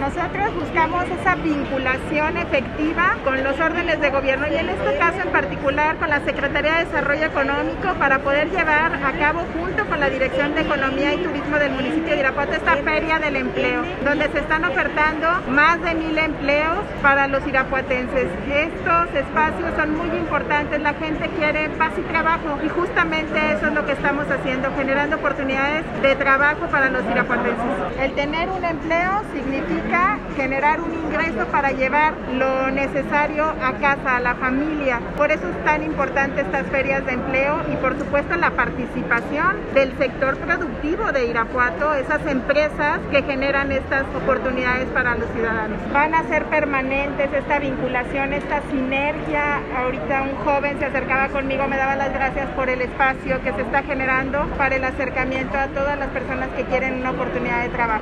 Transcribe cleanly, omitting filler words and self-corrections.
Nosotros buscamos esa vinculación efectiva con los órdenes de gobierno y en este caso en particular con la Secretaría de Desarrollo Económico para poder llevar a cabo junto con la Dirección de Economía y Turismo del municipio de Irapuato esta Feria del Empleo, donde se están ofertando más de 1,000 empleos para los irapuatenses. Estos espacios son muy importantes, la gente quiere paz y trabajo y justamente eso es lo que estamos haciendo, generando oportunidades de trabajo para los irapuatenses. El tener un empleo significa generar un ingreso para llevar lo necesario a casa, a la familia. Por eso es tan importante estas ferias de empleo y por supuesto la participación del sector productivo de Irapuato, esas empresas que generan estas oportunidades para los ciudadanos. Van a ser permanentes esta vinculación, esta sinergia. Ahorita un joven se acercaba conmigo, me daba las gracias por el espacio que se está generando para el acercamiento a todas las personas que quieren una oportunidad de trabajo.